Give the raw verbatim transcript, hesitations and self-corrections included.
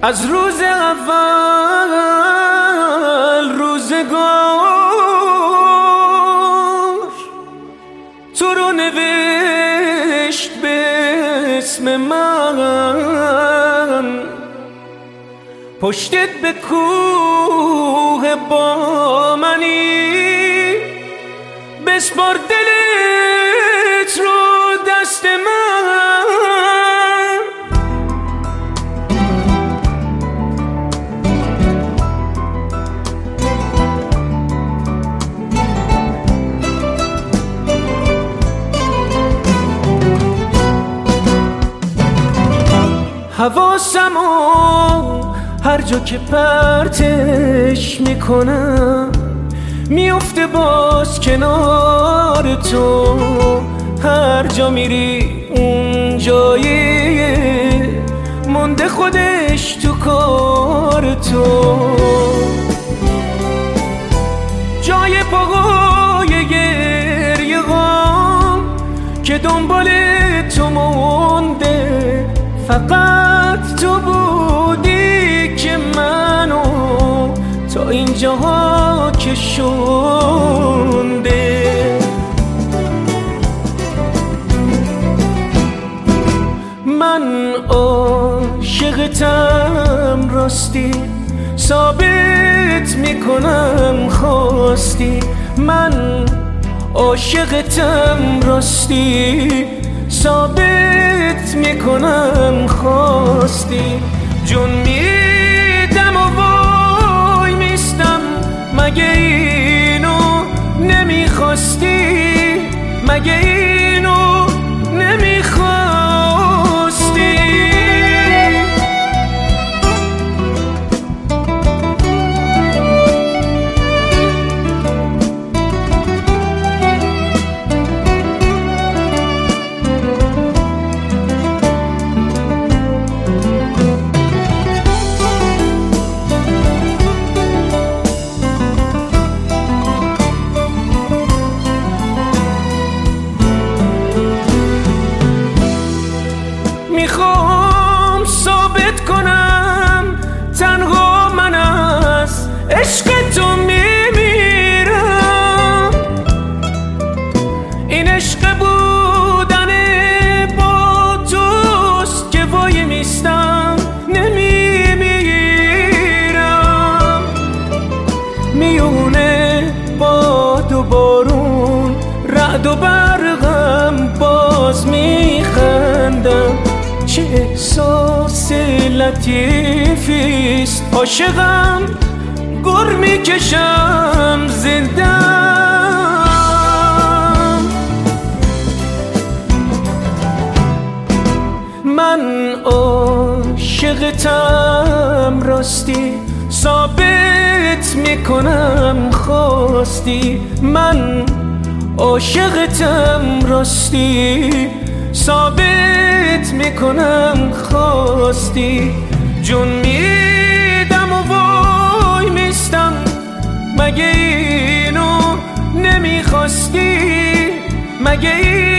از روز اول روزگار تو رو نوشت به اسم من، پشتت به کوه با منی، بسپار دلت رو دست من. حواسمو هر جا که پرتش میکنم میفته باز کنار تو، هر جا میری اون جایی مونده خودش تو کار تو، جای پاهای گریه غم که دنبال تو مونده، فقط تو بودی که منو تا اینجاها کشونده. من عاشقتم راستی، ثابت میکنم خواستی. من عاشقتم راستی، ثابت میکنم خواستی. جون میدم و وای میستم، مگه اینو نمیخواستی؟ مگه اینو نمیخواستی؟ میخوام ثابت کنم تنها من از عشق تو میمیرم، این عشق بودن با توست که وای میستم نمیمیرم. میونه باد و بارون رعد و برقم باز میخندم، چه احساس لطیفیست عاشقم گر میکشم زندم. من عاشقتم راستی، ثابت میکنم خواستی. من عاشقتم راستی، ثابت میکنم خواستی. جون میدم و وای میستم، مگه اینو نمیخواستی؟ مگه اینو